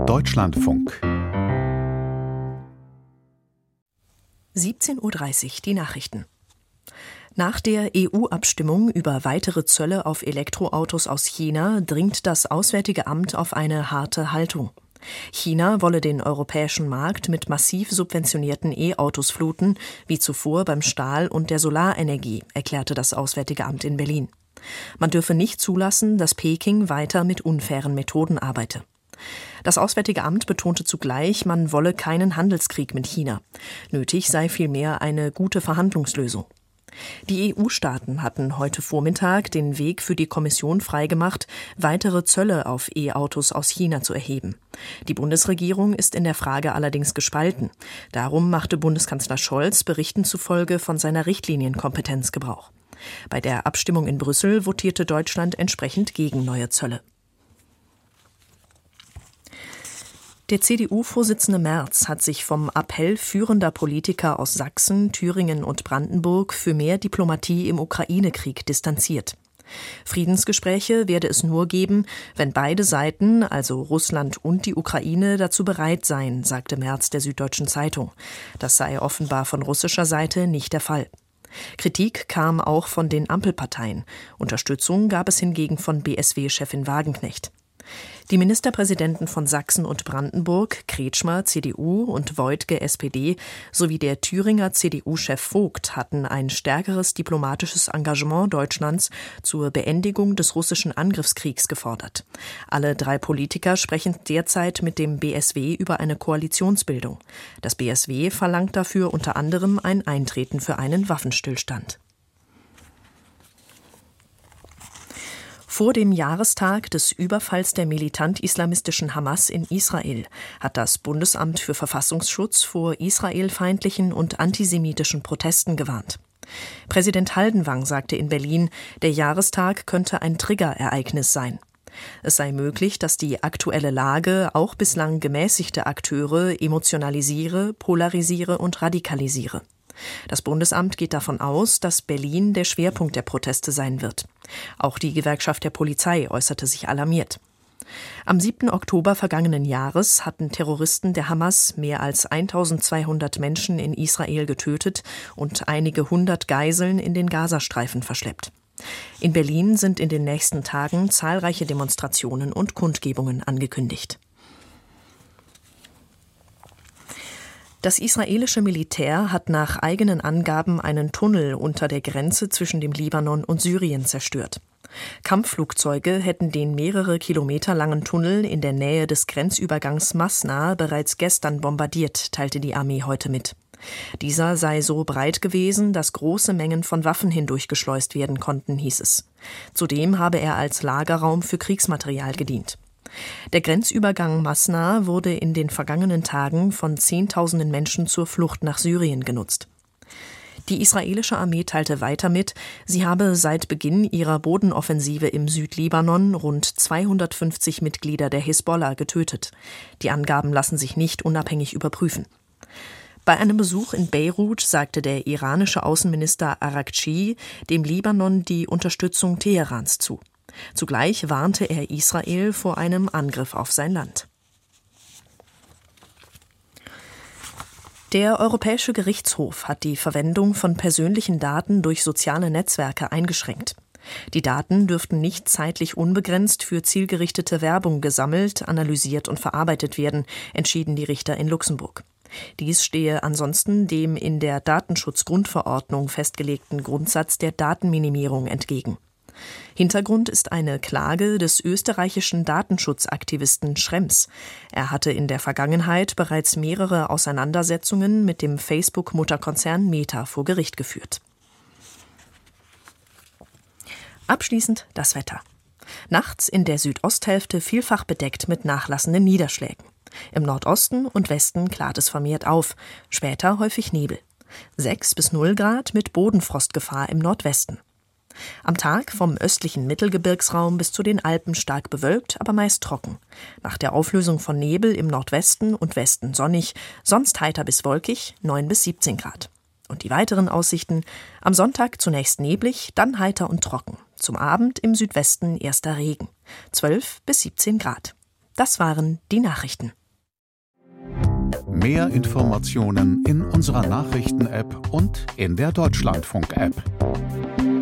Deutschlandfunk 17:30 Uhr die Nachrichten. Nach der EU-Abstimmung über weitere Zölle auf Elektroautos aus China dringt das Auswärtige Amt auf eine harte Haltung. China wolle den europäischen Markt mit massiv subventionierten E-Autos fluten, wie zuvor beim Stahl und der Solarenergie, erklärte das Auswärtige Amt in Berlin. Man dürfe nicht zulassen, dass Peking weiter mit unfairen Methoden arbeite. Das Auswärtige Amt betonte zugleich, man wolle keinen Handelskrieg mit China. Nötig sei vielmehr eine gute Verhandlungslösung. Die EU-Staaten hatten heute Vormittag den Weg für die Kommission freigemacht, weitere Zölle auf E-Autos aus China zu erheben. Die Bundesregierung ist in der Frage allerdings gespalten. Darum machte Bundeskanzler Scholz Berichten zufolge von seiner Richtlinienkompetenz Gebrauch. Bei der Abstimmung in Brüssel votierte Deutschland entsprechend gegen neue Zölle. Der CDU-Vorsitzende Merz hat sich vom Appell führender Politiker aus Sachsen, Thüringen und Brandenburg für mehr Diplomatie im Ukraine-Krieg distanziert. Friedensgespräche werde es nur geben, wenn beide Seiten, also Russland und die Ukraine, dazu bereit seien, sagte Merz der Süddeutschen Zeitung. Das sei offenbar von russischer Seite nicht der Fall. Kritik kam auch von den Ampelparteien. Unterstützung gab es hingegen von BSW-Chefin Wagenknecht. Die Ministerpräsidenten von Sachsen und Brandenburg, Kretschmer, CDU und Woidke, SPD, sowie der Thüringer CDU-Chef Vogt hatten ein stärkeres diplomatisches Engagement Deutschlands zur Beendigung des russischen Angriffskriegs gefordert. Alle drei Politiker sprechen derzeit mit dem BSW über eine Koalitionsbildung. Das BSW verlangt dafür unter anderem ein Eintreten für einen Waffenstillstand. Vor dem Jahrestag des Überfalls der militant-islamistischen Hamas in Israel hat das Bundesamt für Verfassungsschutz vor israelfeindlichen und antisemitischen Protesten gewarnt. Präsident Haldenwang sagte in Berlin, der Jahrestag könnte ein Triggerereignis sein. Es sei möglich, dass die aktuelle Lage auch bislang gemäßigte Akteure emotionalisiere, polarisiere und radikalisiere. Das Bundesamt geht davon aus, dass Berlin der Schwerpunkt der Proteste sein wird. Auch die Gewerkschaft der Polizei äußerte sich alarmiert. Am 7. Oktober vergangenen Jahres hatten Terroristen der Hamas mehr als 1200 Menschen in Israel getötet und einige hundert Geiseln in den Gazastreifen verschleppt. In Berlin sind in den nächsten Tagen zahlreiche Demonstrationen und Kundgebungen angekündigt. Das israelische Militär hat nach eigenen Angaben einen Tunnel unter der Grenze zwischen dem Libanon und Syrien zerstört. Kampfflugzeuge hätten den mehrere Kilometer langen Tunnel in der Nähe des Grenzübergangs Masna bereits gestern bombardiert, teilte die Armee heute mit. Dieser sei so breit gewesen, dass große Mengen von Waffen hindurchgeschleust werden konnten, hieß es. Zudem habe er als Lagerraum für Kriegsmaterial gedient. Der Grenzübergang Masna wurde in den vergangenen Tagen von Zehntausenden Menschen zur Flucht nach Syrien genutzt. Die israelische Armee teilte weiter mit, sie habe seit Beginn ihrer Bodenoffensive im Südlibanon rund 250 Mitglieder der Hisbollah getötet. Die Angaben lassen sich nicht unabhängig überprüfen. Bei einem Besuch in Beirut sagte der iranische Außenminister Araghchi dem Libanon die Unterstützung Teherans zu. Zugleich warnte er Israel vor einem Angriff auf sein Land. Der Europäische Gerichtshof hat die Verwendung von persönlichen Daten durch soziale Netzwerke eingeschränkt. Die Daten dürften nicht zeitlich unbegrenzt für zielgerichtete Werbung gesammelt, analysiert und verarbeitet werden, entschieden die Richter in Luxemburg. Dies stehe ansonsten dem in der Datenschutzgrundverordnung festgelegten Grundsatz der Datenminimierung entgegen. Hintergrund ist eine Klage des österreichischen Datenschutzaktivisten Schrems. Er hatte in der Vergangenheit bereits mehrere Auseinandersetzungen mit dem Facebook-Mutterkonzern Meta vor Gericht geführt. Abschließend das Wetter. Nachts in der Südosthälfte vielfach bedeckt mit nachlassenden Niederschlägen. Im Nordosten und Westen klart es vermehrt auf, später häufig Nebel. 6 bis 0 Grad mit Bodenfrostgefahr im Nordwesten. Am Tag vom östlichen Mittelgebirgsraum bis zu den Alpen stark bewölkt, aber meist trocken. Nach der Auflösung von Nebel im Nordwesten und Westen sonnig, sonst heiter bis wolkig, 9 bis 17 Grad. Und die weiteren Aussichten: am Sonntag zunächst neblig, dann heiter und trocken. Zum Abend im Südwesten erster Regen, 12 bis 17 Grad. Das waren die Nachrichten. Mehr Informationen in unserer Nachrichten-App und in der Deutschlandfunk-App.